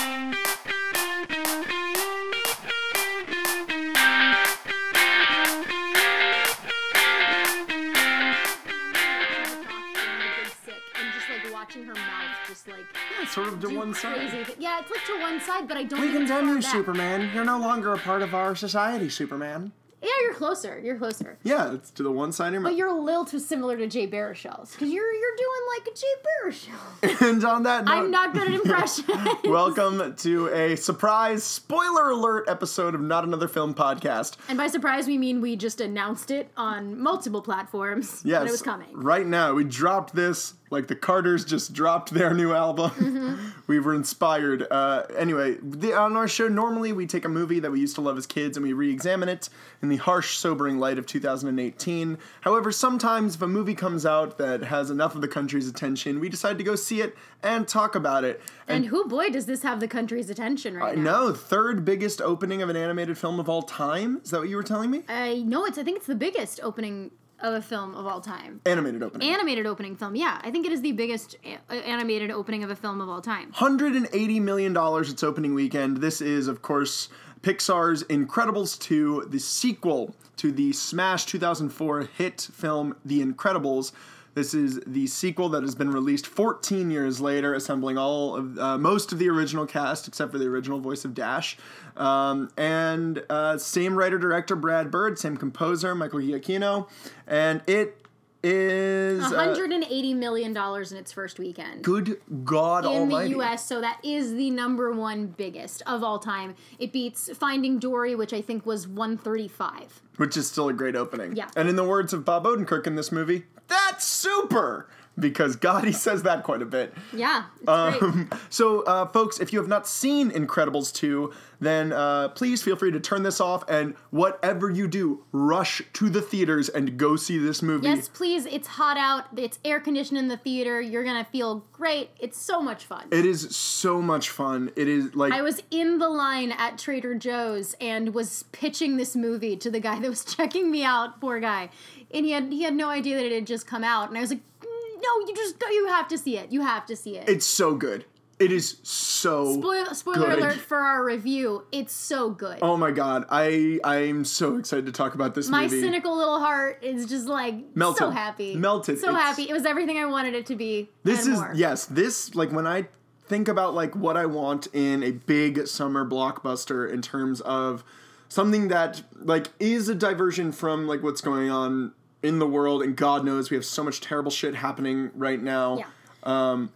Her mouth just like sort of to one side. Yeah, it's like to one side, but I don't. We think condemn you, back. Superman. You're no longer a part of our society, Superman. Yeah, you're closer. You're closer. Yeah, it's to the one side of your mouth. But you're a little too similar to Jay Baruchel's because you're doing like a Jay Baruchel. And on that note, I'm not good at impressions. Welcome to a surprise spoiler alert episode of Not Another Film Podcast. And by surprise, we mean we just announced it on multiple platforms. Yes, that it was coming. Right now, we dropped this. Like the Carters just dropped their new album. Mm-hmm. We were inspired. Anyway, on our show, normally we take a movie that we used to love as kids and we re-examine it in the harsh, sobering light of 2018. However, sometimes if a movie comes out that has enough of the country's attention, we decide to go see it and talk about it. And who, boy, does this have the country's attention right now? No, third biggest opening of an animated film of all time. Is that what you were telling me? No, I think it's the biggest opening of a film of all time. Animated opening film, yeah. I think it is the biggest animated opening of a film of all time. $180 million its opening weekend. This is, of course, Pixar's Incredibles 2, the sequel to the smash 2004 hit film The Incredibles. This is the sequel that has been released 14 years later, assembling all of most of the original cast except for the original voice of Dash. And same writer-director Brad Bird, same composer Michael Giacchino, and it is $180 million in its first weekend. Good God Almighty. In the U.S., so that is the number one biggest of all time. It beats Finding Dory, which I think was 135. Which is still a great opening. Yeah. And in the words of Bob Odenkirk in this movie, that's super! Because, God, he says that quite a bit. Yeah, it's great. So, folks, if you have not seen Incredibles 2, then please feel free to turn this off, and whatever you do, rush to the theaters and go see this movie. Yes, please. It's hot out. It's air conditioned in the theater. You're going to feel great. It's so much fun. It is so much fun. It is like... I was in the line at Trader Joe's and was pitching this movie to the guy that was checking me out, poor guy. And he had no idea that it had just come out. And I was like, no, you have to see it. You have to see it. It's so good. It is so Spoiler good. alert for our review. It's so good. Oh my God. I'm so excited to talk about this movie. My cynical little heart is just like melted. So happy. Melted. So happy. It was everything I wanted it to be. This and is, more. yes, this, like when I think about like what I want in a big summer blockbuster in terms of something that like is a diversion from like what's going on in the world, and God knows we have so much terrible shit happening right now. Yeah.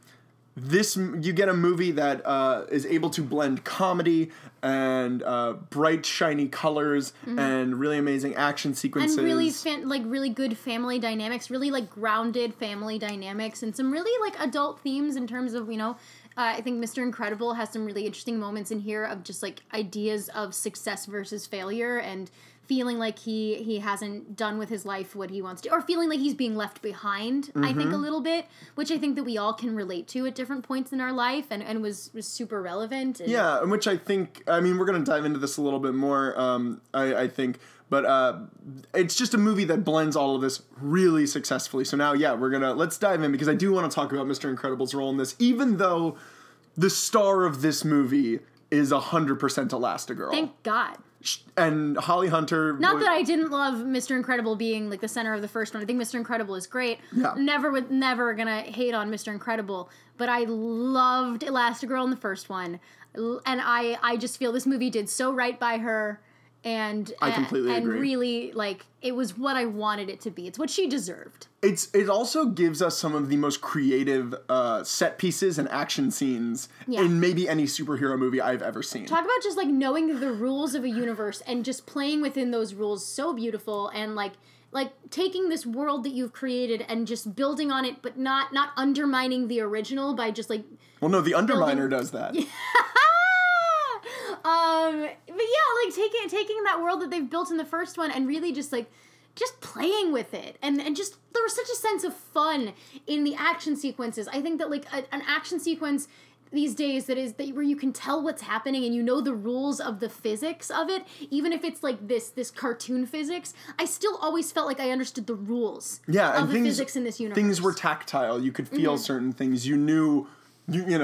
You get a movie that is able to blend comedy and bright, shiny colors and really amazing action sequences. And really, really good family dynamics, really, like, grounded family dynamics, and some really, like, adult themes in terms of, I think Mr. Incredible has some really interesting moments in here of just, like, ideas of success versus failure and feeling like he hasn't done with his life what he wants to, or feeling like he's being left behind, I think, a little bit, which I think that we all can relate to at different points in our life, and was super relevant. And yeah, and which I think, I mean, we're going to dive into this a little bit more, I think, but it's just a movie that blends all of this really successfully. So now, yeah, let's dive in, because I do want to talk about Mr. Incredible's role in this, even though the star of this movie is 100% Elastigirl. Thank God. And Holly Hunter... Not that I didn't love Mr. Incredible being, like, the center of the first one. I think Mr. Incredible is great. Yeah. Never gonna hate on Mr. Incredible. But I loved Elastigirl in the first one. And I just feel this movie did so right by her. And I completely agree. And really, like, it was what I wanted it to be. It's what she deserved. It also gives us some of the most creative set pieces and action scenes in maybe any superhero movie I've ever seen. Talk about just, like, knowing the rules of a universe and just playing within those rules so beautiful, and, like taking this world that you've created and just building on it, but not undermining the original by just, like... Well, no, the Underminer does that. But yeah, like taking that world that they've built in the first one and really just playing with it, and just there was such a sense of fun in the action sequences. I think that like an action sequence these days that where you can tell what's happening and you know the rules of the physics of it, even if it's like this cartoon physics, I still always felt like I understood the rules of the physics in this universe. Things were tactile. You could feel certain things. You knew, you know,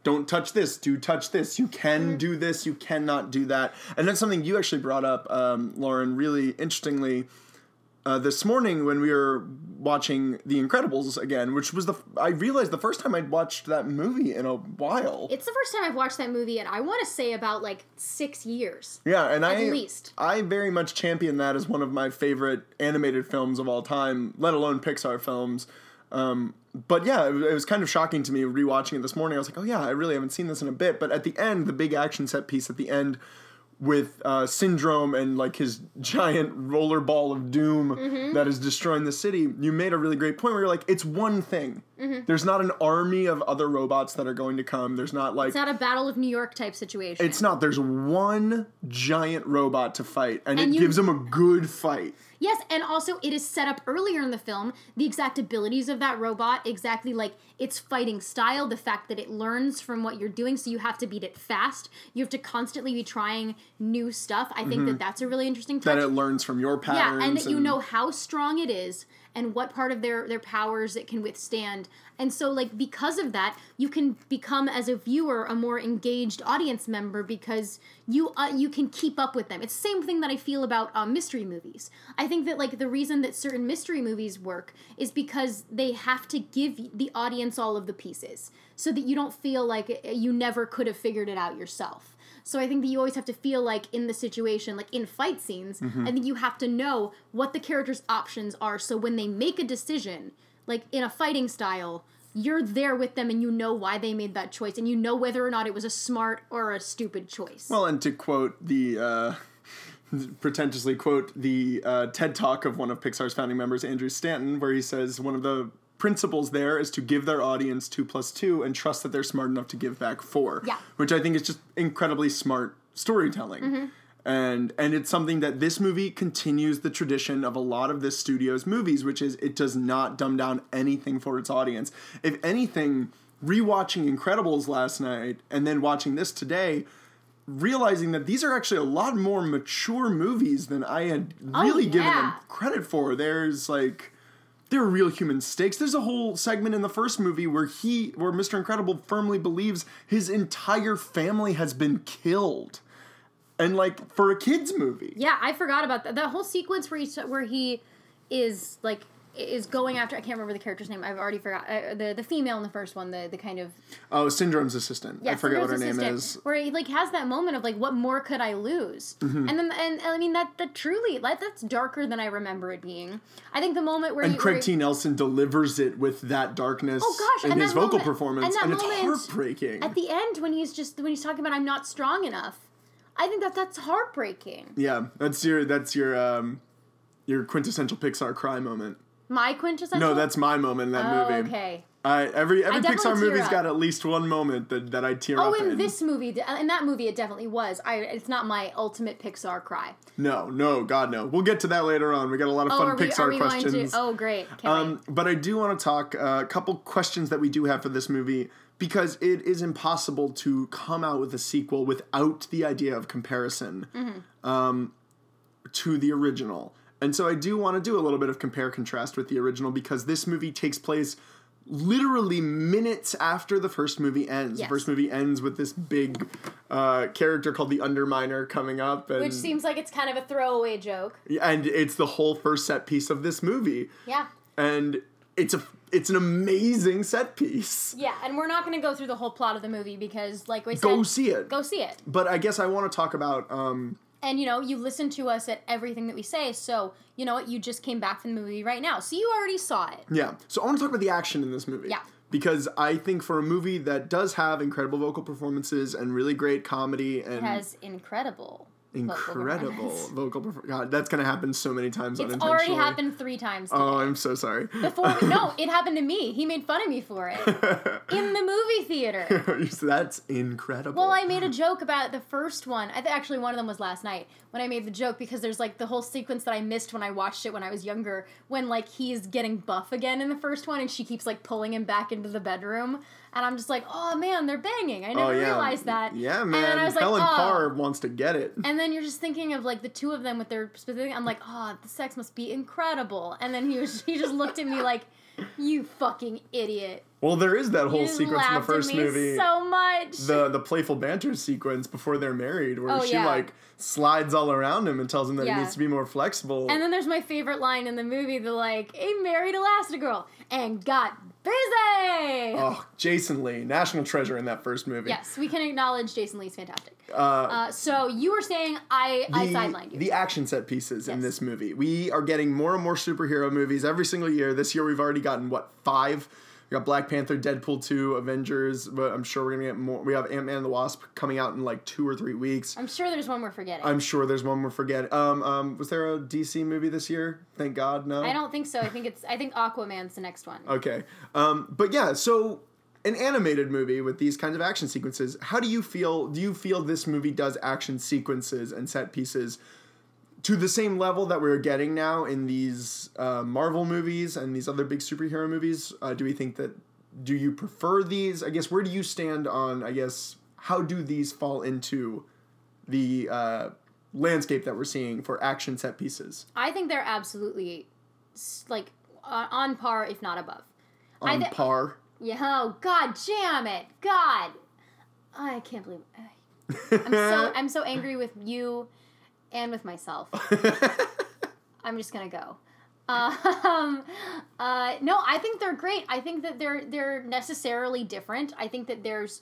don't touch this, do touch this, you can do this, you cannot do that. And that's something you actually brought up, Lauren, really interestingly, this morning when we were watching The Incredibles again, which was I realized the first time I'd watched that movie in a while. It's the first time I've watched that movie in, I want to say, about like 6 years. Yeah, and at least. I very much champion that as one of my favorite animated films of all time, let alone Pixar films. But yeah, it was kind of shocking to me rewatching it this morning. I was like, oh yeah, I really haven't seen this in a bit. But at the end, the big action set piece at the end with Syndrome and like his giant roller ball of doom that is destroying the city, you made a really great point where you're like, it's one thing. There's not an army of other robots that are going to come. There's not like... It's not a Battle of New York type situation. It's not. There's one giant robot to fight, and it gives them a good fight. Yes, and also it is set up earlier in the film, the exact abilities of that robot, exactly like its fighting style, the fact that it learns from what you're doing, so you have to beat it fast. You have to constantly be trying new stuff. I think that that's a really interesting touch. That it learns from your patterns. Yeah, and that you know how strong it is and what part of their powers it can withstand. And so, like, because of that, you can become, as a viewer, a more engaged audience member because you can keep up with them. It's the same thing that I feel about mystery movies. I think that, like, the reason that certain mystery movies work is because they have to give the audience all of the pieces so that you don't feel like you never could have figured it out yourself. So I think that you always have to feel like in the situation, like in fight scenes, I think you have to know what the character's options are. So when they make a decision, like in a fighting style, you're there with them and you know why they made that choice. And you know whether or not it was a smart or a stupid choice. Well, and to quote pretentiously quote the TED Talk of one of Pixar's founding members, Andrew Stanton, where he says one of the principles there is to give their audience 2 + 2 and trust that they're smart enough to give back 4. Yeah. Which I think is just incredibly smart storytelling. And it's something that this movie continues the tradition of a lot of this studio's movies, which is it does not dumb down anything for its audience. If anything, rewatching Incredibles last night and then watching this today, realizing that these are actually a lot more mature movies than I had really given them credit for. There's like... There are real human stakes. There's a whole segment in the first movie where Mr. Incredible firmly believes his entire family has been killed. And like for a kid's movie. Yeah, I forgot about that. That whole sequence where he is like is going after, I can't remember the character's name. I've already forgot. The female in the first one, the kind of... Oh, Syndrome's assistant. Yeah, I forget what her name is. Where he like has that moment of like, what more could I lose? And then, and I mean, that truly, that's darker than I remember it being. I think the moment where... And Craig T. Nelson delivers it with that darkness in his vocal performance. And it's heartbreaking. At the end, when he's talking about, I'm not strong enough, I think that's heartbreaking. Yeah, that's your quintessential Pixar cry moment. My quintessential? No, that's my moment in that movie. Okay. Every Pixar movie's got at least one moment that I tear up in. Oh, in this movie, in that movie, it definitely was. It's not my ultimate Pixar cry. No, God, no. We'll get to that later on. We got a lot of fun Pixar questions. Oh, great. Can't wait. But I do want to talk a couple questions that we do have for this movie, because it is impossible to come out with a sequel without the idea of comparison to the original. And so I do want to do a little bit of compare-contrast with the original, because this movie takes place literally minutes after the first movie ends. Yes. The first movie ends with this big character called the Underminer coming up. And, which seems like it's kind of a throwaway joke. And it's the whole first set piece of this movie. Yeah. And it's an amazing set piece. Yeah, and we're not going to go through the whole plot of the movie because, like we said... Go see it. Go see it. But I guess I want to talk about... And, you listen to us at everything that we say, so, you know what, you just came back from the movie right now, so you already saw it. Yeah, so I want to talk about the action in this movie. Yeah. Because I think for a movie that does have incredible vocal performances and really great comedy and... It has incredible vocal performance. God, that's going to happen so many times unintentionally. It's already happened 3 times today. Oh, I'm so sorry. No, it happened to me. He made fun of me for it. In the movie theater. That's incredible. Well, I made a joke about the first one. Actually, one of them was last night when I made the joke, because there's like the whole sequence that I missed when I watched it when I was younger, when like he's getting buff again in the first one and she keeps like pulling him back into the bedroom. And I'm just like, oh man, they're banging. I never realized that. Yeah, man. And I was Helen Parr wants to get it. And then you're just thinking of like the two of them with their specific. I'm like, the sex must be incredible. And then he just looked at me like, You fucking idiot. Well, there is that whole You sequence in the laughed first at me movie. so much. The playful banter sequence before they're married, where Oh, she yeah. like slides all around him and tells him that he Yeah. needs to be more flexible. And then there's my favorite line in the movie, the like, he married Elastigirl and got busy! Oh, Jason Lee, national treasure in that first movie. Yes, we can acknowledge Jason Lee's fantastic. So you were saying I sidelined you. The action set pieces in Yes. this movie. We are getting more and more superhero movies every single year. This year we've already gotten, 5? We got Black Panther, Deadpool 2, Avengers, but I'm sure we're going to get more. We have Ant-Man and the Wasp coming out in like 2 or 3 weeks. I'm sure there's one we're forgetting. I'm sure there's one we're forgetting. Was there a DC movie this year? Thank God, no? I don't think so. I think Aquaman's the next one. Okay. But yeah, so an animated movie with these kinds of action sequences, how do you feel? Do you feel this movie does action sequences and set pieces to the same level that we're getting now in these Marvel movies and these other big superhero movies? Do you prefer these? I guess, where do you stand on, how do these fall into the landscape that we're seeing for action set pieces? I think they're absolutely, like, on par, if not above. Par? Yeah, oh, God damn it. God. I can't believe I'm so angry with you and with myself. I'm just gonna go. No, I think they're great. I think that they're necessarily different. I think that there's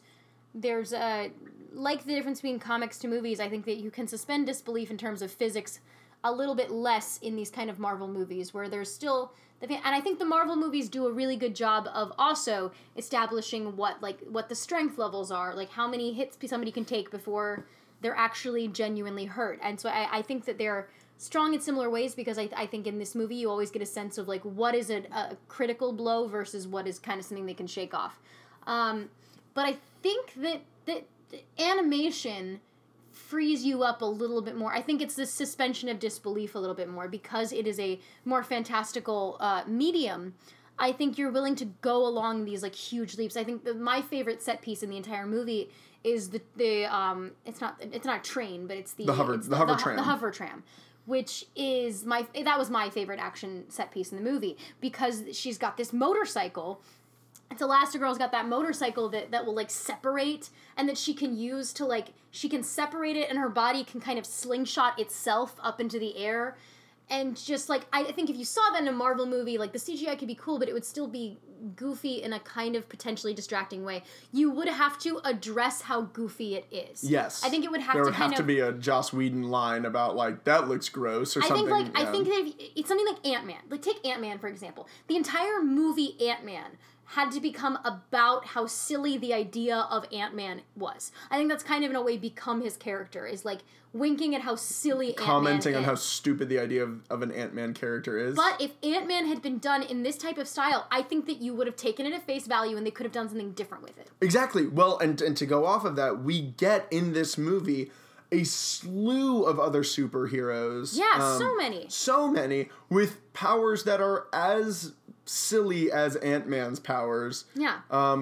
like the difference between comics to movies. I think that you can suspend disbelief in terms of physics a little bit less in these kind of Marvel movies, where there's still and I think the Marvel movies do a really good job of also establishing what the strength levels are, like how many hits somebody can take before they're actually genuinely hurt. And so I think that they're strong in similar ways, because I think in this movie you always get a sense of like what is a critical blow versus what is kind of something they can shake off. But I think that animation frees you up a little bit more. I think it's this suspension of disbelief a little bit more, because it is a more fantastical medium. I think you're willing to go along these like huge leaps. I think my favorite set piece in the entire movie is the it's not a train, but it's the hover tram. The hover tram, which is that was my favorite action set piece in the movie, because she's got this motorcycle. It's Elastigirl's got that motorcycle that will like separate, and that she can use to like, she can separate it and her body can kind of slingshot itself up into the air. And just like, I think if you saw that in a Marvel movie, like the CGI could be cool, but it would still be goofy in a kind of potentially distracting way. You would have to address how goofy it is. Yes. I think it would have there to would have to be a Joss Whedon line about like, that looks gross or something. I think that it's something like Ant-Man. Like take Ant-Man for example. The entire movie Ant-Man had to become about how silly the idea of Ant-Man was. I think that's kind of in a way become his character, is like winking at how silly Ant-Man is. Commenting on how stupid the idea of an Ant-Man character is. But if Ant-Man had been done in this type of style, I think that you would have taken it at face value and they could have done something different with it. Exactly. Well, and to go off of that, we get in this movie a slew of other superheroes. Yeah, so many. So many, with powers that are as silly as Ant-Man's powers. Yeah.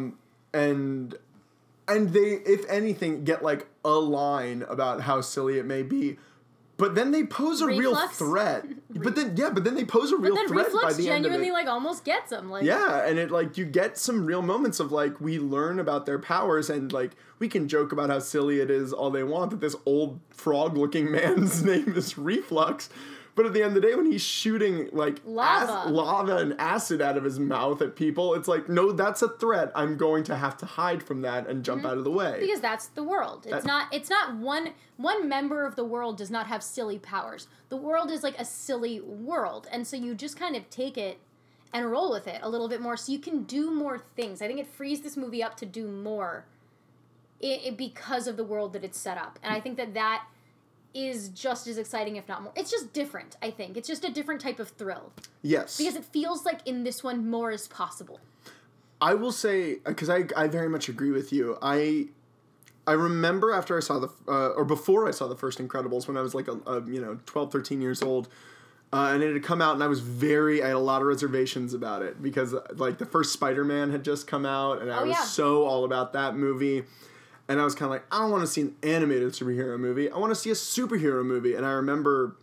And they, if anything, get like a line about how silly it may be, but then they pose a real threat. But then they pose a real threat by the end of it. Reflux genuinely like almost gets them. Like, yeah, and it like you get some real moments of like we learn about their powers, and like we can joke about how silly it is all they want that this old frog-looking man's name is Reflux. But at the end of the day, when he's shooting, like, lava and acid out of his mouth at people, it's like, no, that's a threat. I'm going to have to hide from that and jump out of the way. Because that's the world. It's not one member of the world does not have silly powers. The world is like a silly world. And so you just kind of take it and roll with it a little bit more so you can do more things. I think it frees this movie up to do more because of the world that it's set up. And I think that is just as exciting, if not more. It's just different, I think. It's just a different type of thrill. Yes. Because it feels like in this one more is possible. I will say, because I very much agree with you, I remember after I saw or before I saw the first Incredibles, when I was like 12, 13 years old, and it had come out, and I had a lot of reservations about it, because like the first Spider-Man had just come out, and I was so all about that movie. And I was kind of like, I don't want to see an animated superhero movie. I want to see a superhero movie. And I remember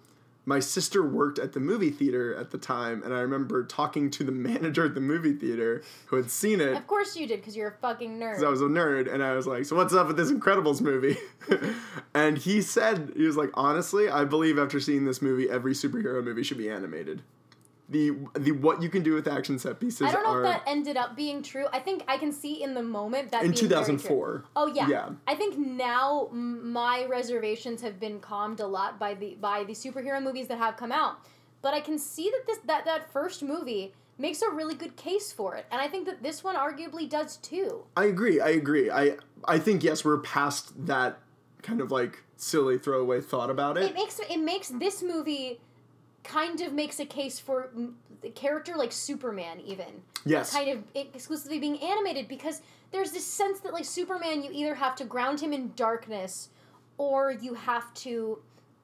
my sister worked at the movie theater at the time, and I remember talking to the manager at the movie theater who had seen it. Of course you did, because you're a fucking nerd. Because I was a nerd, and I was like, so what's up with this Incredibles movie? And he was like, honestly, I believe after seeing this movie, every superhero movie should be animated. The what you can do with action set pieces I don't know if that ended up being true. I think I can see in the moment that in being 2004. Oh yeah. I think now my reservations have been calmed a lot by the superhero movies that have come out. But I can see that that first movie makes a really good case for it, and I think that this one arguably does too. I agree. I think yes, we're past that kind of like silly throwaway thought about it. It makes this movie kind of makes a case for the character like Superman even. Yes. Kind of exclusively being animated, because there's this sense that like Superman, you either have to ground him in darkness, or you have to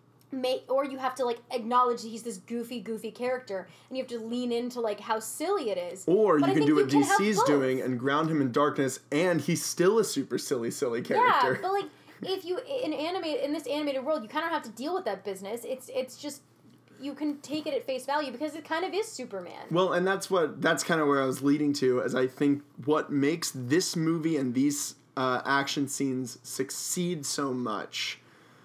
like acknowledge that he's this goofy character, and you have to lean into like how silly it is. Or you can do what DC's doing and ground him in darkness, and he's still a super silly character. Yeah, but like if you in this animated world, you kind of have to deal with that business. It's just, you can take it at face value because it kind of is Superman. Well, and that's kind of where I was leading to, as I think what makes this movie and these action scenes succeed so much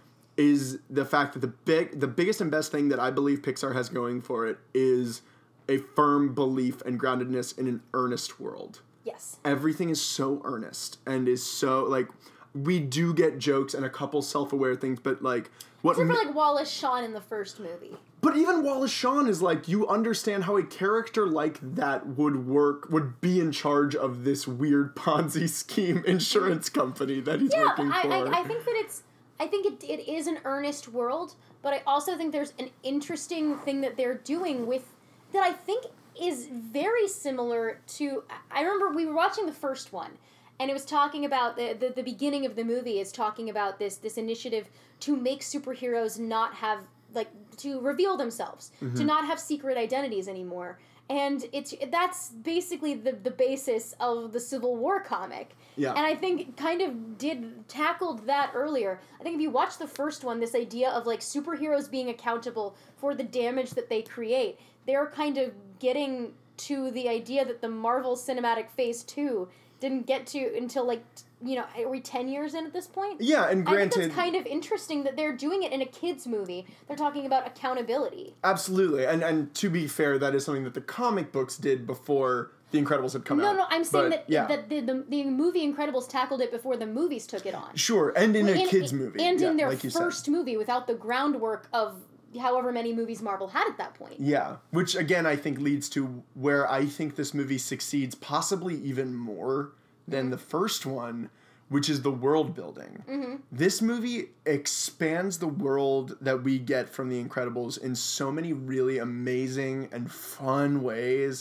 is the fact that the biggest and best thing that I believe Pixar has going for it is a firm belief and groundedness in an earnest world. Yes. Everything is so earnest and is so, like, we do get jokes and a couple self-aware things, but like except for like Wallace Shawn in the first movie. But even Wallace Shawn is like, you understand how a character like that would be in charge of this weird Ponzi scheme insurance company that he's working for. I think that I think it is an earnest world, but I also think there's an interesting thing that they're doing with that I think is very similar to. I remember we were watching the first one, and it was talking about the beginning of the movie is talking about this initiative to make superheroes not have, like, to reveal themselves, to not have secret identities anymore. And that's basically the basis of the Civil War comic. Yeah. And I think kind of tackled that earlier. I think if you watch the first one, this idea of like superheroes being accountable for the damage that they create, they're kind of getting to the idea that the Marvel Cinematic Phase 2 didn't get to until like, are we 10 years in at this point? Yeah, and granted, I think that's kind of interesting that they're doing it in a kid's movie. They're talking about accountability. Absolutely, and to be fair, that is something that the comic books did before The Incredibles had come out. No, I'm saying that the movie Incredibles tackled it before the movies took it on. Sure, and in a kid's movie. And in their first movie, without the groundwork of however many movies Marvel had at that point. Yeah, which again I think leads to where I think this movie succeeds possibly even more than the first one, which is the world building. Mm-hmm. This movie expands the world that we get from The Incredibles in so many really amazing and fun ways,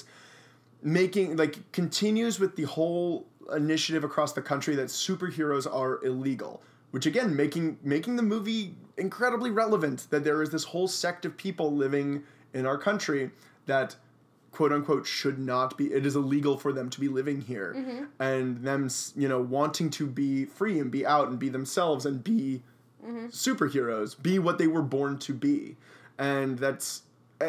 continues with the whole initiative across the country that superheroes are illegal, which again, making the movie incredibly relevant, that there is this whole sect of people living in our country that quote unquote should not be, it is illegal for them to be living here. Mm-hmm. And them, wanting to be free and be out and be themselves and be superheroes, be what they were born to be. And that's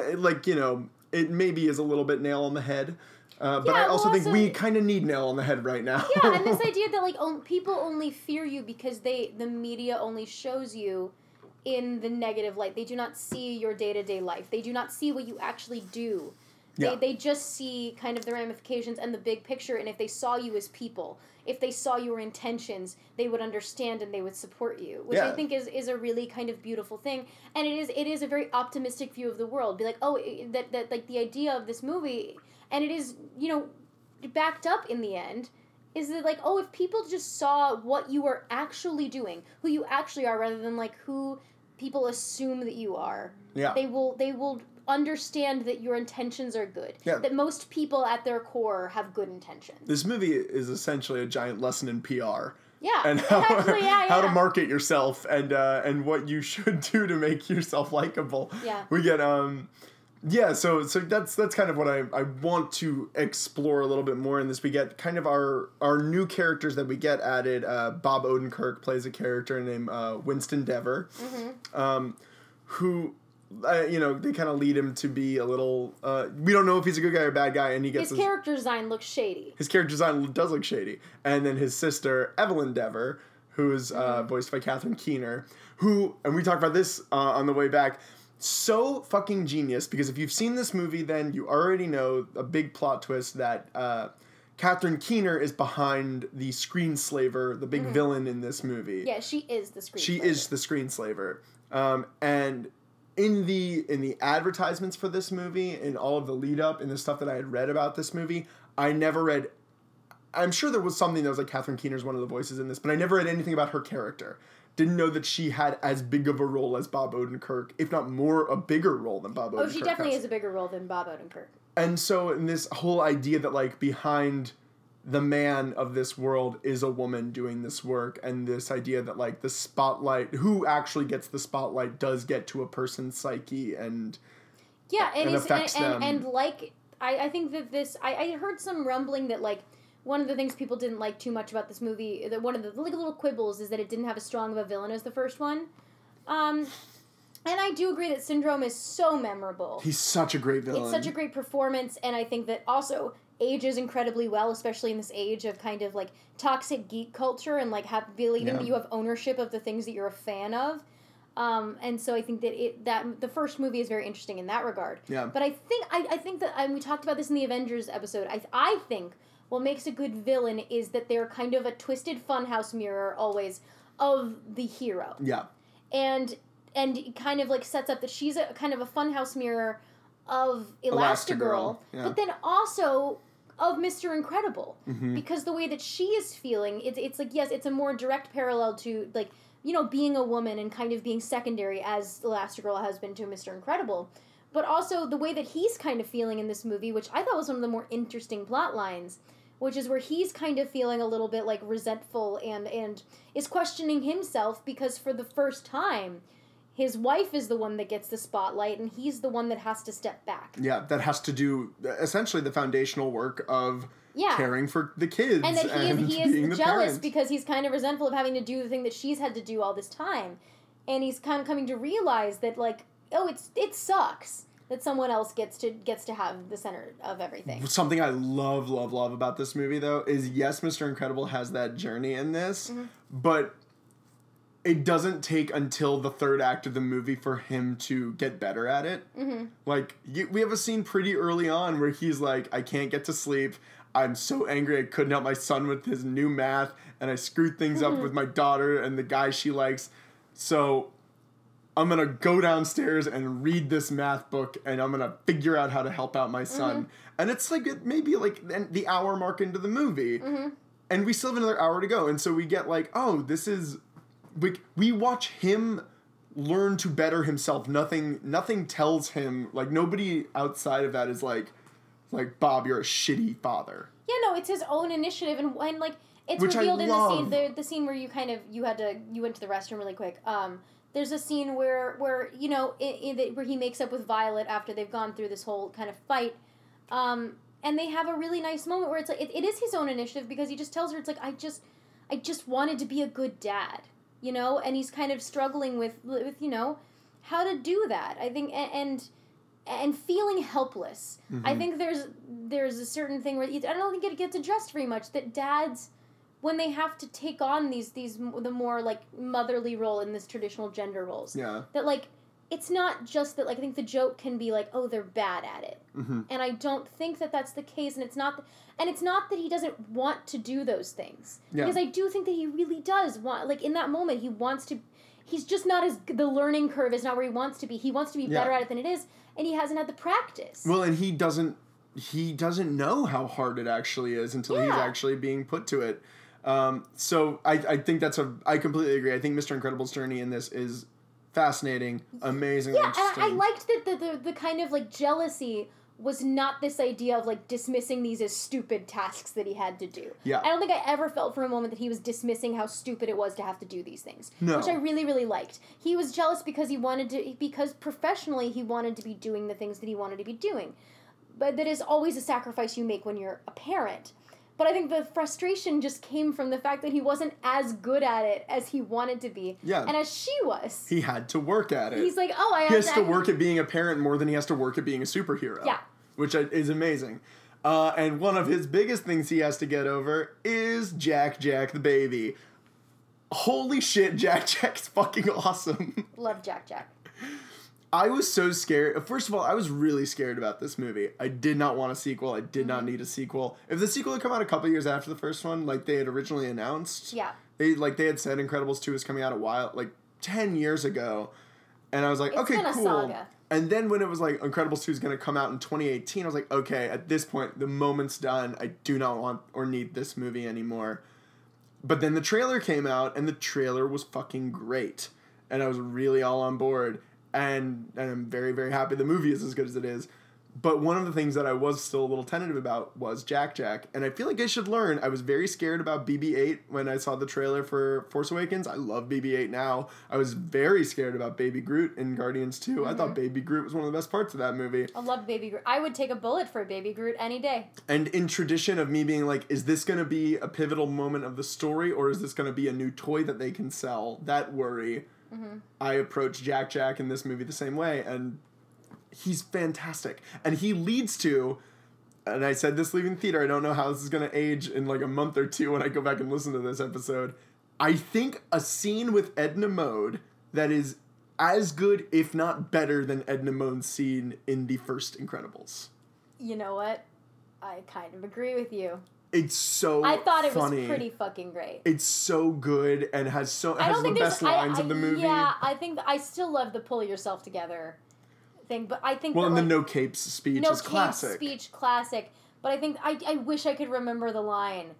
it maybe is a little bit nail on the head. But I also think we kind of need nail on the head right now. Yeah, and this idea that people only fear you because the media only shows you in the negative light. They do not see your day-to-day life. They do not see what you actually do. They just see kind of the ramifications and the big picture, and if they saw you as people, if they saw your intentions, they would understand and they would support you, which I think is a really kind of beautiful thing. And it is a very optimistic view of the world. Be like, that like the idea of this movie, and it is, backed up in the end, is that like, if people just saw what you are actually doing, who you actually are, rather than like who people assume that you are, they will understand that your intentions are good. Yeah. That most people at their core have good intentions. This movie is essentially a giant lesson in PR. Yeah. And how to market yourself and what you should do to make yourself likable. Yeah. We get so that's kind of what I want to explore a little bit more in this. We get kind of our new characters that we get added. Bob Odenkirk plays a character named Winston Dever, who they kind of lead him to be a little. We don't know if he's a good guy or a bad guy, and he gets his character design looks shady. His character design does look shady, and then his sister Evelyn Dever, who is voiced by Catherine Keener, and we talked about this on the way back. So fucking genius, because if you've seen this movie, then you already know a big plot twist that Catherine Keener is behind the screenslaver, the big villain in this movie. Yeah, she is the screenslaver. She is the screenslaver. And in the advertisements for this movie, in all of the lead up, and the stuff that I had read about this movie, I never read. I'm sure there was something that was like Catherine Keener's one of the voices in this, but I never read anything about her character. Didn't know that she had as big of a role as Bob Odenkirk, if not more, a bigger role than Bob Odenkirk. Oh, she definitely has a bigger role than Bob Odenkirk. And so, in this whole idea that, like, behind the man of this world is a woman doing this work, and this idea that, like, the spotlight, who actually gets the spotlight, does get to a person's psyche and affects them. And like, I think that this, I heard some rumbling that, like, one of the things people didn't like too much about this movie, that one of the little quibbles, is that it didn't have as strong of a villain as the first one. And I do agree that Syndrome is so memorable. He's such a great villain. It's such a great performance, and I think that also ages incredibly well, especially in this age of kind of, like, toxic geek culture and, like, believing that you have ownership of the things that you're a fan of. And so I think that the first movie is very interesting in that regard. Yeah. But I think that, and we talked about this in the Avengers episode, I think what makes a good villain is that they're kind of a twisted funhouse mirror always of the hero. Yeah. And it kind of, like, sets up that she's a kind of a funhouse mirror of Elastigirl. Yeah. But then also of Mr. Incredible. Mm-hmm. Because the way that she is feeling, it's like, yes, it's a more direct parallel to, like, being a woman and kind of being secondary as Elastigirl has been to Mr. Incredible. But also the way that he's kind of feeling in this movie, which I thought was one of the more interesting plot lines, which is where he's kind of feeling a little bit, like, resentful and is questioning himself because for the first time, his wife is the one that gets the spotlight and he's the one that has to step back. Yeah, that has to do essentially the foundational work of caring for the kids and that he is jealous parent. Because he's kind of resentful of having to do the thing that she's had to do all this time. And he's kind of coming to realize that, like, it sucks that someone else gets to have the center of everything. Something I love about this movie, though, is yes, Mr. Incredible has that journey in this, but it doesn't take until the third act of the movie for him to get better at it. Mm-hmm. Like, we have a scene pretty early on where he's like, I can't get to sleep. I'm so angry I couldn't help my son with his new math, and I screwed things up with my daughter and the guy she likes. So I'm going to go downstairs and read this math book, and I'm going to figure out how to help out my son. Mm-hmm. And it's like maybe like the hour mark into the movie, and we still have another hour to go. And so we get like, oh, this is... We watch him learn to better himself. Nothing tells him, like, nobody outside of that is like, Bob, you're a shitty father. Yeah, no, it's his own initiative, and like, it's Which revealed in the scene where you went to the restroom really quick. There's a scene where where he makes up with Violet after they've gone through this whole kind of fight, and they have a really nice moment where it's like it is his own initiative because he just tells her, it's like, I just wanted to be a good dad. And he's kind of struggling with how to do that. I think, and feeling helpless. Mm-hmm. I think there's a certain thing where I don't think it gets addressed very much, that dads, when they have to take on the more, like, motherly role in this traditional gender roles, that, like, it's not just that, like, I think the joke can be like, oh, they're bad at it. Mm-hmm. And I don't think that that's the case, and it's not that he doesn't want to do those things. Yeah. Because I do think that he really does want, like, in that moment, he's just not the learning curve is not where he wants to be. He wants to be better at it than it is, and he hasn't had the practice. Well, and he doesn't know how hard it actually is until he's actually being put to it. So I think I completely agree. I think Mr. Incredible's journey in this is fascinating, amazingly interesting. And I liked that the kind of, like, jealousy was not this idea of, like, dismissing these as stupid tasks that he had to do. Yeah. I don't think I ever felt for a moment that he was dismissing how stupid it was to have to do these things. No. Which I really, really liked. He was jealous because because professionally he wanted to be doing the things that he wanted to be doing. But that is always a sacrifice you make when you're a parent. But I think the frustration just came from the fact that he wasn't as good at it as he wanted to be. Yeah. And as she was. He had to work at it. He's like, oh, He has to work at being a parent more than he has to work at being a superhero. Yeah. Which is amazing. And one of his biggest things he has to get over is Jack the baby. Holy shit, Jack's fucking awesome. Love Jack. I was so scared. First of all, I was really scared about this movie. I did not want a sequel. I did not need a sequel. If the sequel had come out a couple years after the first one, like they had originally announced, they had said Incredibles 2 was coming out 10 years ago, and I was like, it's okay, been a cool. Saga. And then when it was like Incredibles 2 is going to come out in 2018, I was like, okay, at this point, the moment's done. I do not want or need this movie anymore. But then the trailer came out, and the trailer was fucking great. And I was really all on board. And I'm very, very happy the movie is as good as it is. But one of the things that I was still a little tentative about was Jack. And I feel like I should learn. I was very scared about BB-8 when I saw the trailer for Force Awakens. I love BB-8 now. I was very scared about Baby Groot in Guardians 2. I thought Baby Groot was one of the best parts of that movie. I love Baby Groot. I would take a bullet for Baby Groot any day. And in tradition of me being like, is this going to be a pivotal moment of the story, or is this going to be a new toy that they can sell? That worry. I approach Jack in this movie the same way, and he's fantastic. And he leads to, and I said this leaving theater, I don't know how this is going to age in like a month or two when I go back and listen to this episode. I think a scene with Edna Mode that is as good, if not better, than Edna Mode's scene in the first Incredibles. You know what? I kind of agree with you. It's so I thought it funny. was pretty fucking great. It's so good and has the best lines of the movie. Yeah, I think I still love the pull yourself together thing, but I think and the no capes speech is classic. Speech classic, but I think I wish I could remember the line.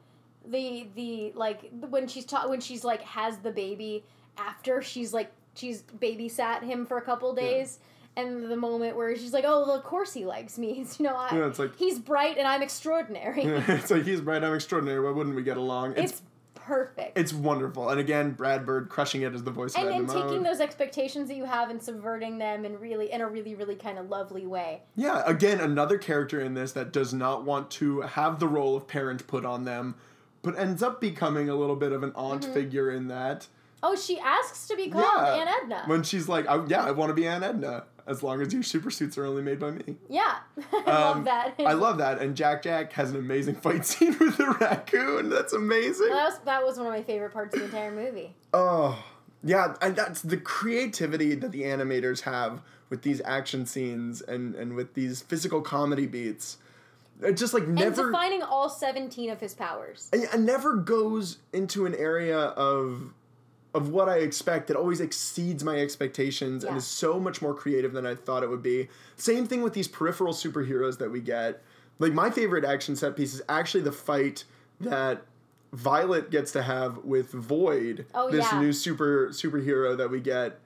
The like when she's like has the baby after she's babysat him for a couple days. Yeah. And the moment where she's like, oh, well, of course he likes me. It's like, he's bright and I'm extraordinary. It's like, he's bright, I'm extraordinary. Why wouldn't we get along? It's perfect. It's wonderful. And again, Brad Bird crushing it as the voice of Edna Mode. And taking those expectations that you have and subverting them in a really, really kind of lovely way. Yeah, again, another character in this that does not want to have the role of parent put on them, but ends up becoming a little bit of an aunt figure in that. Oh, she asks to be called Aunt Edna. When she's like, I want to be Aunt Edna. As long as your super suits are only made by me. Yeah. I love that. I love that. And Jack has an amazing fight scene with the raccoon. That's amazing. That was one of my favorite parts of the entire movie. Oh, yeah. And that's the creativity that the animators have with these action scenes and with these physical comedy beats. It just like never... And defining all 17 of his powers. It never goes into an area of what I expect. It always exceeds my expectations and is so much more creative than I thought it would be. Same thing with these peripheral superheroes that we get. Like, my favorite action set piece is actually the fight that Violet gets to have with Void, this new superhero that we get.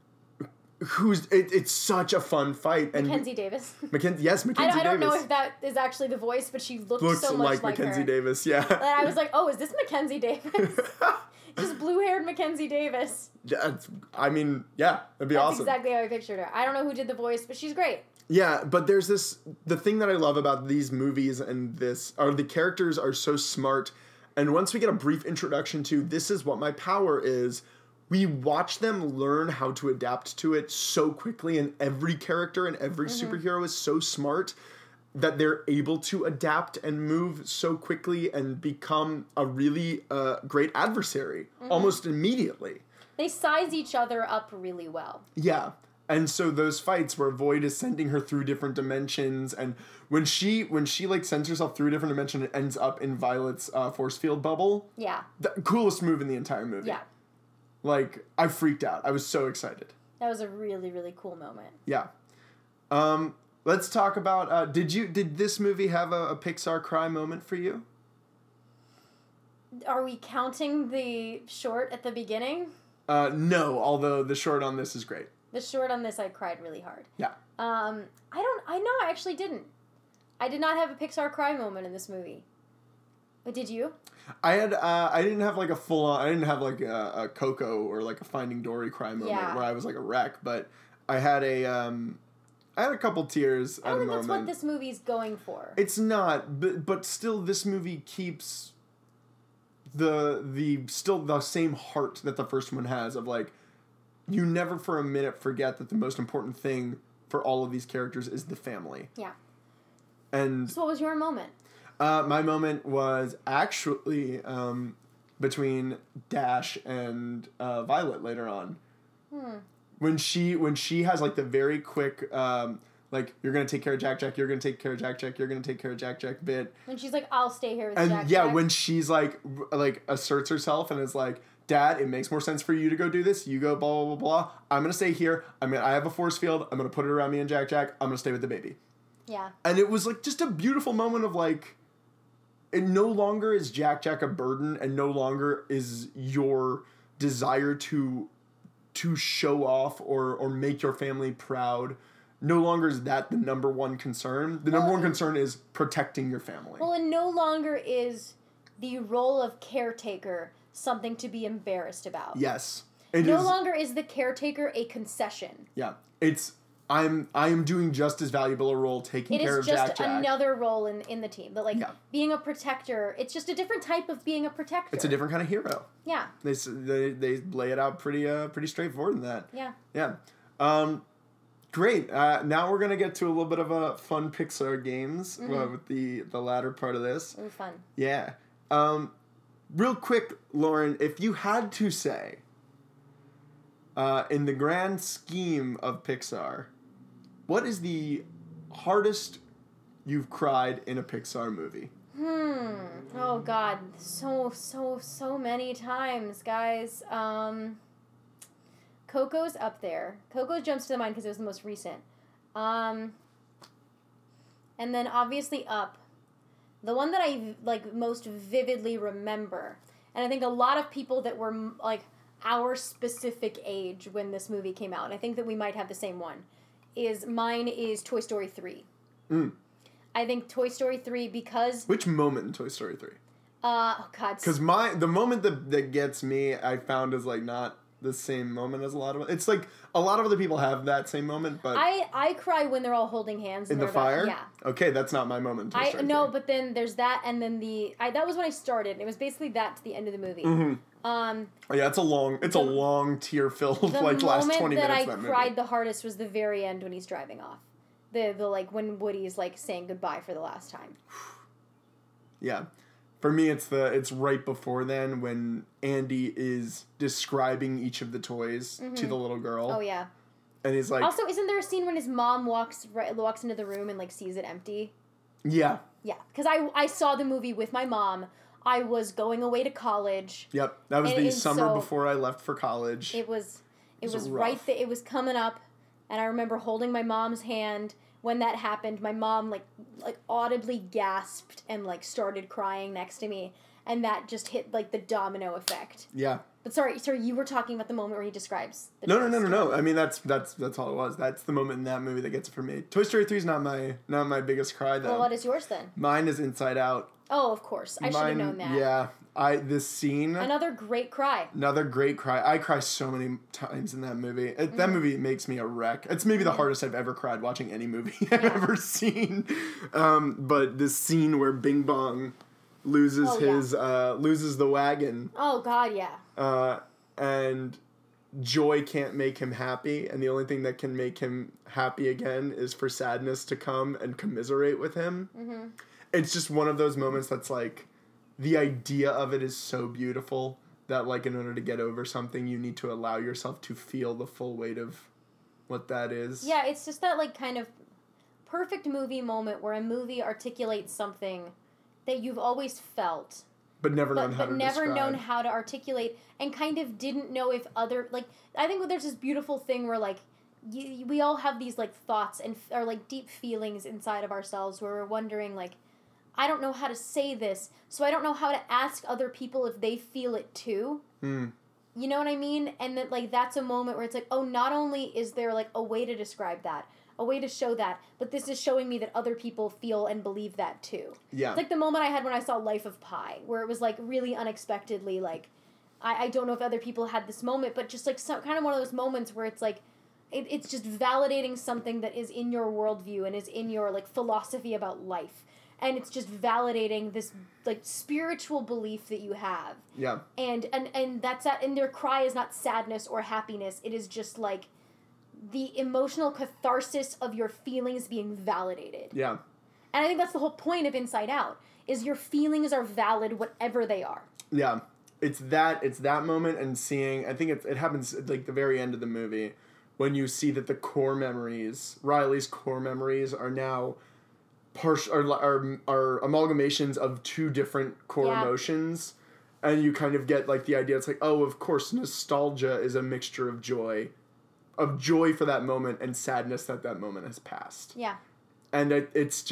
It's such a fun fight. Mackenzie Davis. Mackenzie Davis. I don't know if that is actually the voice, but she looks so much like Mackenzie her. Davis, yeah. And I was like, oh, is this Mackenzie Davis? Just blue-haired Mackenzie Davis. I mean, yeah, that'd be awesome. That's exactly how I pictured her. I don't know who did the voice, but she's great. Yeah, but there's the thing that I love about these movies and the characters are so smart, and once we get a brief introduction to this is what my power is, we watch them learn how to adapt to it so quickly, and every character and every superhero is so smart that they're able to adapt and move so quickly and become a really great adversary almost immediately. They size each other up really well. Yeah. And so those fights where Void is sending her through different dimensions, and when she like sends herself through a different dimension and ends up in Violet's force field bubble. Yeah. The coolest move in the entire movie. Yeah. Like, I freaked out. I was so excited. That was a really, really cool moment. Yeah. Let's talk about, did this movie have a Pixar cry moment for you? Are we counting the short at the beginning? No, although the short on this is great. The short on this, I cried really hard. Yeah. I actually didn't. I did not have a Pixar cry moment in this movie. But did you? I didn't have like a full on, I didn't have like a Coco or like a Finding Dory cry moment where I was like a wreck, but I had I had a couple tears at I a don't moment. think that's what this movie's going for. It's not, but still, this movie keeps the same heart that the first one has of like, you never for a minute forget that the most important thing for all of these characters is the family. Yeah. And So what was your moment? my moment was actually between Dash and Violet later on. When she has like the very quick like, you're gonna take care of Jack Jack, you're gonna take care of Jack Jack, you're gonna take care of Jack Jack bit. When she's like, I'll stay here with And Jack yeah, Jack. when she's like asserts herself and is like, Dad, it makes more sense for you to go do this. You go blah blah blah blah. I'm gonna stay here. I have a force field. I'm gonna put it around me and Jack Jack. I'm gonna stay with the baby. Yeah. And it was like just a beautiful moment of like, it no longer is Jack Jack a burden, and no longer is your desire to show off or make your family proud. No longer is that the number one concern. The number one concern is protecting your family. Well, and no longer is the role of caretaker something to be embarrassed about. Yes. No longer is the caretaker a concession. Yeah. I am doing just as valuable a role taking care of Jack Jack. It is just another role in the team. But being a protector, it's just a different type of being a protector. It's a different kind of hero. Yeah. They lay it out pretty straightforward in that. Yeah. Yeah. Great. Now we're gonna get to a little bit of a fun Pixar games with the latter part of this. It was fun. Yeah. Real quick, Lauren, if you had to say, in the grand scheme of Pixar, what is the hardest you've cried in a Pixar movie? Oh God, so many times, guys. Coco's up there. Coco jumps to the mind because it was the most recent. And then obviously Up. The one that I like most vividly remember, and I think a lot of people that were like our specific age when this movie came out, and I think that we might have the same one, mine is Toy Story 3. I think Toy Story 3 because... Which moment in Toy Story 3? Oh God. Because the moment that gets me, I found is like not the same moment as a lot of... It's like a lot of other people have that same moment, but... I cry when they're all holding hands. In the fire? Yeah. Okay, that's not my moment in Toy Story 3. No, but then there's that, and then that was when I started. It was basically that to the end of the movie. Mm-hmm. Yeah, it's a long tear-filled like last 20 minutes. The moment that I cried the hardest was the very end when he's driving off. The like when Woody's like saying goodbye for the last time. Yeah. For me, it's right before then when Andy is describing each of the toys to the little girl. Oh yeah. And he's like... Also, isn't there a scene when his mom walks into the room and like sees it empty? Yeah. Yeah, because I saw the movie with my mom. I was going away to college. Yep, that was the summer before I left for college. It was right there. It was coming up, and I remember holding my mom's hand when that happened. My mom like audibly gasped and like started crying next to me, and that just hit like the domino effect. Yeah. But sorry, you were talking about the moment where he describes the No. I mean that's all it was. That's the moment in that movie that gets it for me. Toy Story 3 is not my biggest cry though. Well, what is yours then? Mine is Inside Out. Oh, of course. I should have known that. Yeah. This scene. Another great cry. I cry so many times in that movie. That movie makes me a wreck. It's maybe the hardest I've ever cried watching any movie I've ever seen. But this scene where Bing Bong loses loses the wagon. Oh God, yeah. And joy can't make him happy, and the only thing that can make him happy again is for sadness to come and commiserate with him. Mm-hmm. It's just one of those moments that's like, the idea of it is so beautiful that like in order to get over something, you need to allow yourself to feel the full weight of what that is. Yeah, it's just that like kind of perfect movie moment where a movie articulates something that you've always felt. But never known how to articulate, and kind of didn't know if other, like, I think there's this beautiful thing where, like, we all have these, like, thoughts or, like, deep feelings inside of ourselves where we're wondering, like, I don't know how to say this, so I don't know how to ask other people if they feel it too. You know what I mean? And that, like, that's a moment where it's like, oh, not only is there, like, a way to describe that, a way to show that, but this is showing me that other people feel and believe that too. Yeah. It's like the moment I had when I saw Life of Pi, where it was like really unexpectedly, like, I don't know if other people had this moment, but just like kind of one of those moments where it's like, it's just validating something that is in your worldview and is in your like philosophy about life, and it's just validating this like spiritual belief that you have. Yeah. And that's that. And their cry is not sadness or happiness. It is just like the emotional catharsis of your feelings being validated. Yeah. And I think that's the whole point of Inside Out, is your feelings are valid whatever they are. Yeah. It's that moment, and seeing, I think it happens at like the very end of the movie when you see that the core memories, Riley's core memories, are now are amalgamations of two different core emotions, and you kind of get like the idea. It's like, oh, of course, nostalgia is a mixture of joy for that moment and sadness that moment has passed. Yeah. And it's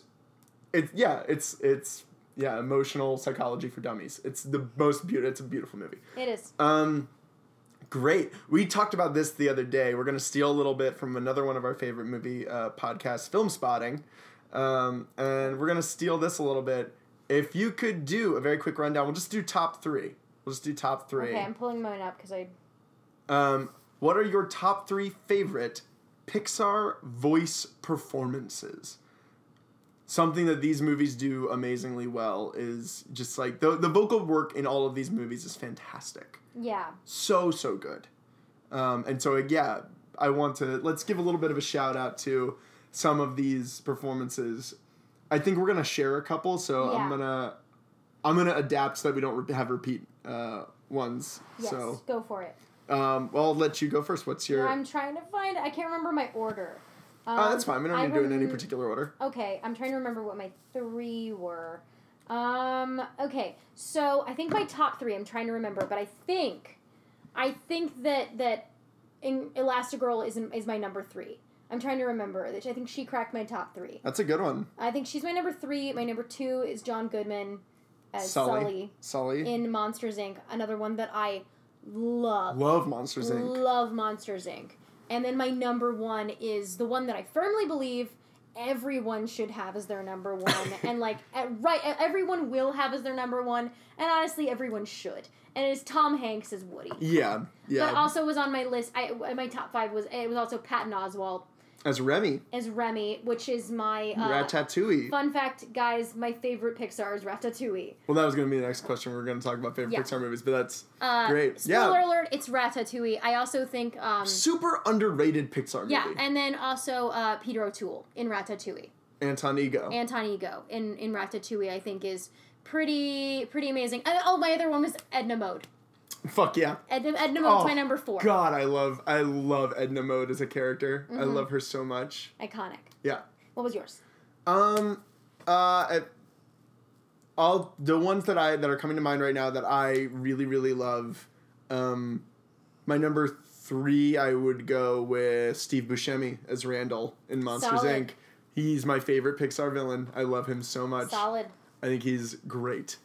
emotional psychology for dummies. It's the most beautiful. It's a beautiful movie. It is. Great. We talked about this the other day. We're gonna steal a little bit from another one of our favorite movie podcasts, Film Spotting, and we're gonna steal this a little bit. If you could do a very quick rundown, we'll just do top three. Okay, I'm pulling mine up because I. What are your top 3 favorite Pixar voice performances? Something that these movies do amazingly well is just like the vocal work in all of these movies is fantastic. Yeah. So good. And so let's give a little bit of a shout out to some of these performances. I think we're gonna share a couple, so yeah. I'm gonna adapt so that we don't have repeat ones. Yes, so go for it. Well, I'll let you go first. What's your... I'm trying to find... I can't remember my order. That's fine. We don't need to do it in any particular order. Okay, I'm trying to remember what my 3 were. Okay, so I think my top 3, I'm trying to remember, but I think that Elastigirl is my number 3. I'm trying to remember. I think she cracked my top 3. That's a good one. I think she's my number 3. My number 2 is John Goodman as Sully in Monsters, Inc. Another one that I love Monsters, Inc. Love Monsters, Inc. And then my number 1 is the one that I firmly believe everyone should have as their number 1. And like, everyone will have as their number 1. And honestly, everyone should. And it is Tom Hanks as Woody. Yeah. But also was on my list, my top 5 was also Patton Oswalt. As Remy, which is my... Ratatouille. Fun fact, guys, my favorite Pixar is Ratatouille. Well, that was going to be the next question. We're going to talk about favorite Pixar movies, but that's great. Spoiler alert, it's Ratatouille. I also think... super underrated Pixar movie. Yeah, and then also Peter O'Toole in Ratatouille. Anton Ego in Ratatouille, I think, is pretty amazing. My other one was Edna Mode. Fuck yeah. Edna Mode's my number 4. God, I love Edna Mode as a character. Mm-hmm. I love her so much. Iconic. Yeah. What was yours? All the ones that are coming to mind right now that I really, really love, my number 3, I would go with Steve Buscemi as Randall in Monsters, Inc. He's my favorite Pixar villain. I love him so much. Solid. I think he's great.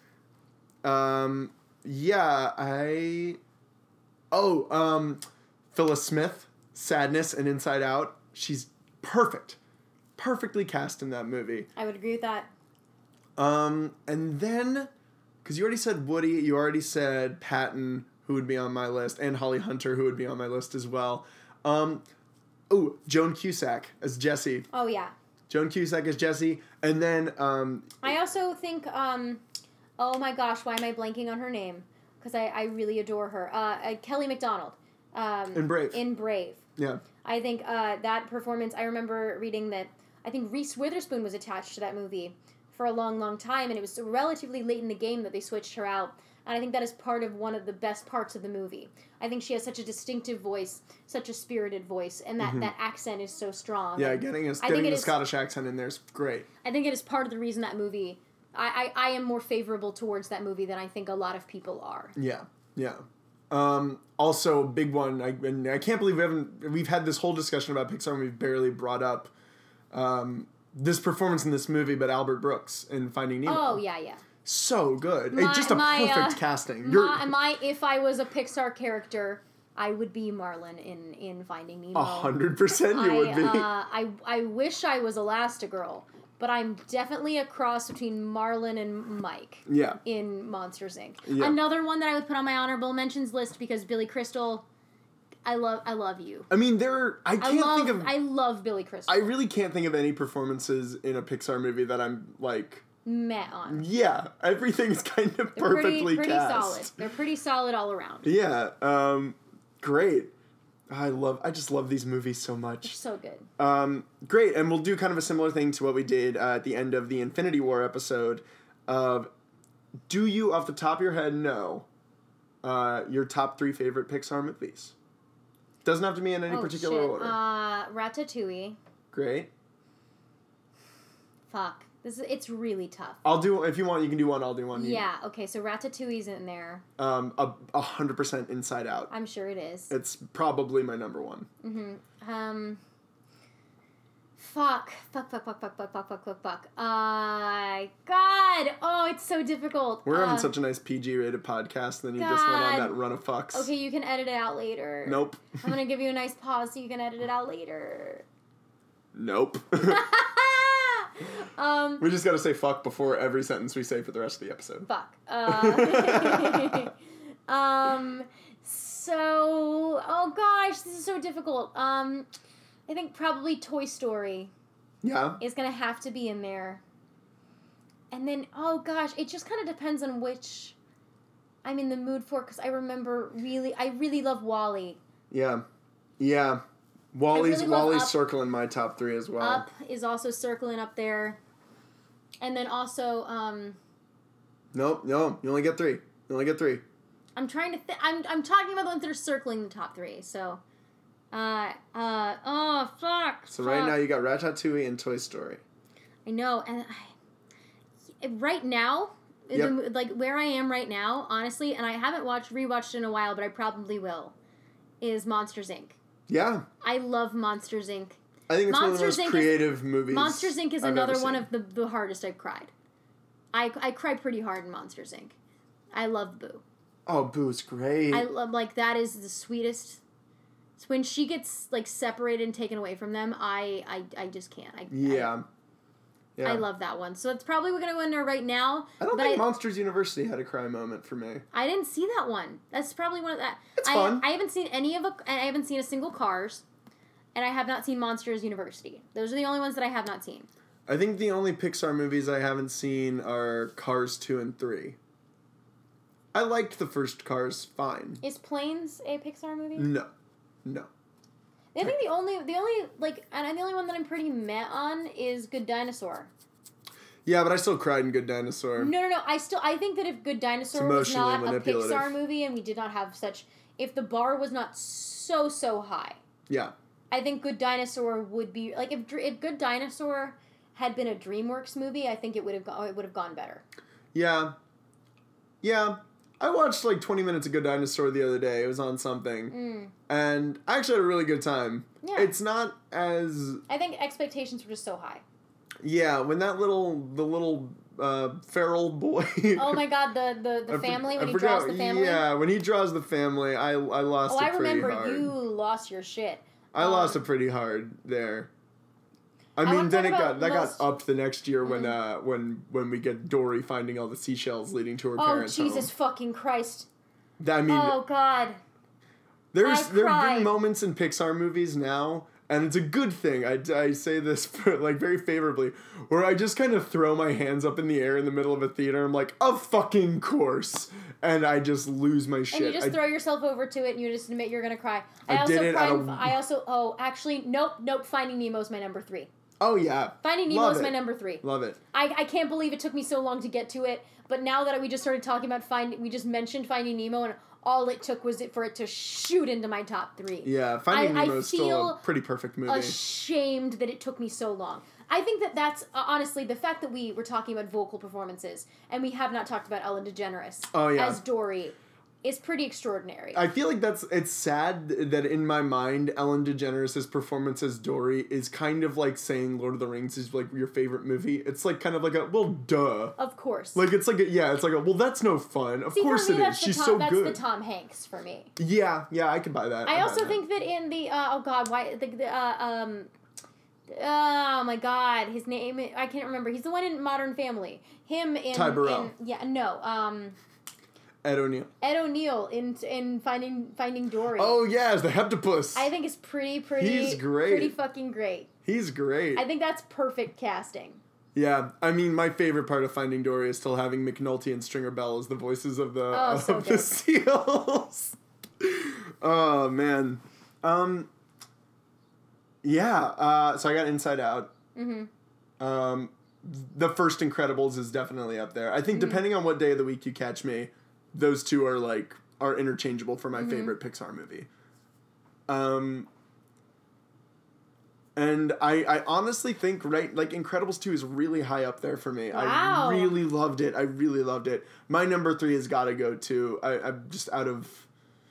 Phyllis Smith, Sadness and Inside Out. She's perfectly cast in that movie. I would agree with that. And then, because you already said Woody, you already said Patton, who would be on my list, and Holly Hunter, who would be on my list as well. Joan Cusack as Jessie. Oh, yeah. Joan Cusack as Jessie. And then... I also think... oh my gosh, why am I blanking on her name? Because I really adore her. Kelly MacDonald. In Brave. In Brave. Yeah. I think that performance, I remember reading that I think Reese Witherspoon was attached to that movie for a long time, and it was relatively late in the game that they switched her out. And I think that is part of one of the best parts of the movie. I think she has such a distinctive voice, such a spirited voice, and that that accent is so strong. Yeah, getting the Scottish accent in there is great. I think it is part of the reason that movie... I am more favorable towards that movie than I think a lot of people are. Yeah. Also, big one. I can't believe we've had this whole discussion about Pixar and we've barely brought up this performance in this movie, but Albert Brooks in Finding Nemo. Oh yeah. So good. Just a perfect casting. If I was a Pixar character, I would be Marlin in Finding Nemo. 100% you would be. I wish I was Elastigirl. But I'm definitely a cross between Marlin and Mike. Yeah. In Monsters, Inc. Yeah. Another one that I would put on my honorable mentions list because Billy Crystal, I love you. I mean, I love Billy Crystal. I really can't think of any performances in a Pixar movie that I'm like met on. Yeah, everything's kind of perfectly pretty cast. solid. They're pretty solid all around. Yeah, great. I just love these movies so much. They're so good. Great, and we'll do kind of a similar thing to what we did at the end of the Infinity War episode of, do you, off the top of your head, know your top 3 favorite Pixar movies? Doesn't have to be in any particular order. Ratatouille. Great. Fuck. It's really tough. I'll do, if you want, you can do one, I'll do one. Yeah, okay, so Ratatouille's in there. 100% Inside Out. I'm sure it is. It's probably my number 1. Mm-hmm. Fuck. God! Oh, it's so difficult. We're having such a nice PG-rated podcast, and then you just went on that run of fucks. Okay, you can edit it out later. Nope. I'm gonna give you a nice pause so you can edit it out later. Nope. We just gotta say fuck before every sentence we say for the rest of the episode. Fuck. So, oh gosh, this is so difficult. I think probably Toy Story. Yeah. Is gonna have to be in there. And then, oh gosh, it just kind of depends on which I'm in the mood for, because I really love WALL-E. Yeah. Yeah. WALL-E's circling my top 3 as well. Up is also circling up there. And then also, Nope, no, you only get 3. I'm trying to I'm talking about the ones that are circling the top 3, so... oh, fuck. So right now you got Ratatouille and Toy Story. I know, and right now, Yep. like where I am right now, honestly, and I haven't rewatched in a while, but I probably will, is Monsters, Inc. Yeah. I love Monsters, Inc. I think it's one of the most creative movies Monsters, Inc. is I've another ever one seen. of the hardest I've cried. I cried pretty hard in Monsters, Inc. I love Boo. Oh, Boo's great. I love, like, that is the sweetest... When she gets, like, separated and taken away from them, I just can't. Yeah. I love that one. So it's probably going to go in there right now. I don't think Monsters University had a cry moment for me. I didn't see that one. That's probably one of that. It's fun. I haven't seen I haven't seen a single Cars, and I have not seen Monsters University. Those are the only ones that I have not seen. I think the only Pixar movies I haven't seen are Cars 2 and 3. I liked the first Cars fine. Is Planes a Pixar movie? No. I think the only one that I'm pretty met on is Good Dinosaur. Yeah, but I still cried in Good Dinosaur. No. I think that if Good Dinosaur was not a Pixar movie and we did not have if the bar was not so high. Yeah. I think Good Dinosaur would be, like, if Good Dinosaur had been a DreamWorks movie, I think it would have gone better. Yeah. Yeah. I watched like 20 minutes of Good Dinosaur the other day. It was on something. And I actually had a really good time. Yeah. It's not as... I think expectations were just so high. Yeah, when the little feral boy... Oh my god, the family, when he draws the family? Yeah, when he draws the family, I lost it pretty hard. Oh, I remember you lost your shit. I lost it pretty hard there. I mean, then that got upped the next year when we get Dory finding all the seashells leading to her parents' home. Oh, Jesus fucking Christ. I mean, oh, God. There have been moments in Pixar movies now, and it's a good thing, I say this very favorably, where I just kind of throw my hands up in the air in the middle of a theater, I'm like, of fucking course, and I just lose my shit. And you just throw yourself over to it, and you just admit you're gonna cry. Nope, Finding Nemo's my number 3. Oh, yeah. Finding Nemo is my number 3. Love it. I can't believe it took me so long to get to it, but now that we just started talking about we just mentioned Finding Nemo, and all it took was for it to shoot into my top 3. Yeah, Finding Nemo is still a pretty perfect movie. Ashamed that it took me so long. I think that's, honestly, the fact that we were talking about vocal performances, and we have not talked about Ellen DeGeneres as Dory, is pretty extraordinary. I feel like it's sad that in my mind, Ellen DeGeneres' performance as Dory is kind of like saying Lord of the Rings is like your favorite movie. It's like kind of like well, duh. Of course. Like it's like well, that's no fun. Of course it is. She's so good. That's the Tom Hanks for me. Yeah, I can buy that. I also think that in the oh my god, his name, I can't remember. He's the one in Modern Family. Him in Ty Burrell. Ed O'Neill. Ed O'Neill in Finding Dory. Oh, yes, the Heptopus. I think it's pretty. He's great. Pretty fucking great. He's great. I think that's perfect casting. Yeah, I mean, my favorite part of Finding Dory is still having McNulty and Stringer Bell as the voices of the the seals. Oh man, yeah. So I got Inside Out. Mm-hmm. The first Incredibles is definitely up there. I think depending on what day of the week you catch me, those two are interchangeable for my favorite Pixar movie. And I honestly think, Incredibles 2 is really high up there for me. Wow. I really loved it. My number 3 has got to go to, I'm just out of...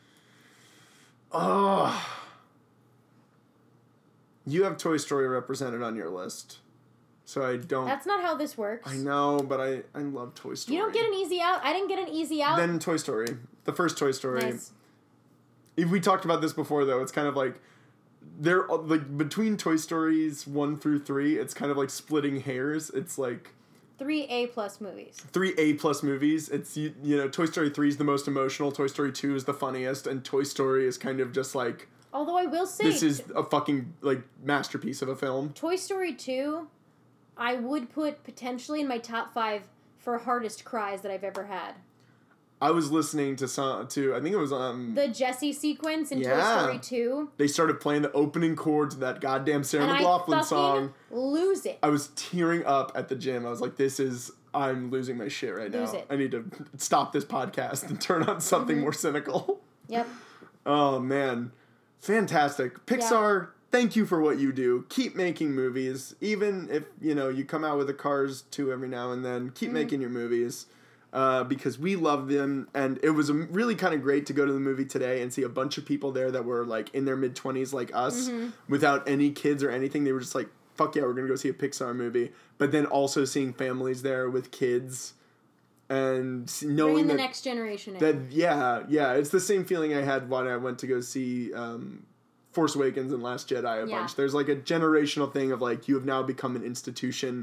You have Toy Story represented on your list. So I don't... That's not how this works. I know, but I love Toy Story. You don't get an easy out? I didn't get an easy out. Then Toy Story. The first Toy Story. Nice. We talked about this before, though. It's kind of like... They're between Toy Stories 1 through 3, it's kind of like splitting hairs. It's like 3 A+ movies. 3 A+ movies. It's you know, Toy Story 3 is the most emotional, Toy Story 2 is the funniest, and Toy Story is kind of just like, although I will say this is a fucking masterpiece of a film. Toy Story 2 I would put potentially in my top 5 for hardest cries that I've ever had. I was listening to I think it was the Jessie sequence in Toy Story 2. They started playing the opening chords of that goddamn Sarah McLachlan song. Lose it. I was tearing up at the gym. I was like, I'm losing my shit right now. I need to stop this podcast and turn on something more cynical. Yep. Oh man. Fantastic. Pixar, thank you for what you do. Keep making movies. Even if, you come out with a Cars 2 every now and then, keep making your movies. Because we love them, and it was really kind of great to go to the movie today and see a bunch of people there that were in their mid-20s like us, without any kids or anything. They were just like, fuck yeah, we're gonna go see a Pixar movie. But then also seeing families there with kids and knowing bringing the next generation in. It's the same feeling I had when I went to go see Force Awakens and Last Jedi a bunch. There's a generational thing of you have now become an institution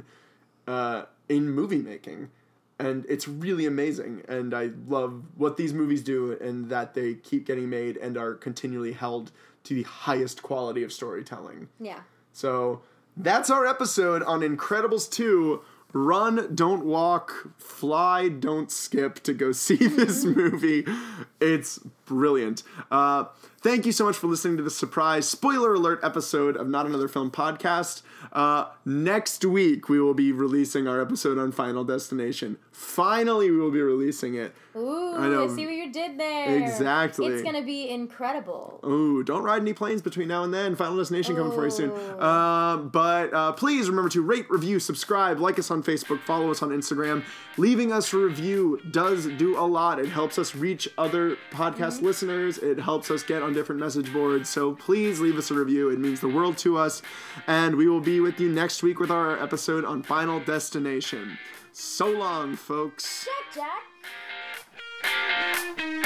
in movie making. And it's really amazing, and I love what these movies do and that they keep getting made and are continually held to the highest quality of storytelling. Yeah. So that's our episode on Incredibles 2. Run, don't walk, fly, don't skip to go see this movie. It's brilliant. Thank you so much for listening to the surprise spoiler alert episode of Not Another Film Podcast. Next week, we will be releasing our episode on Final Destination. Finally, we will be releasing it. Ooh, I see what you did there. Exactly. It's going to be incredible. Ooh, don't ride any planes between now and then. Final Destination coming for you soon. But please remember to rate, review, subscribe, like us on Facebook, follow us on Instagram. Leaving us a review does do a lot. It helps us reach other podcast listeners. It helps us get on different message boards. So please leave us a review. It means the world to us. And we will be with you next week with our episode on Final Destination. So long, folks. Jack.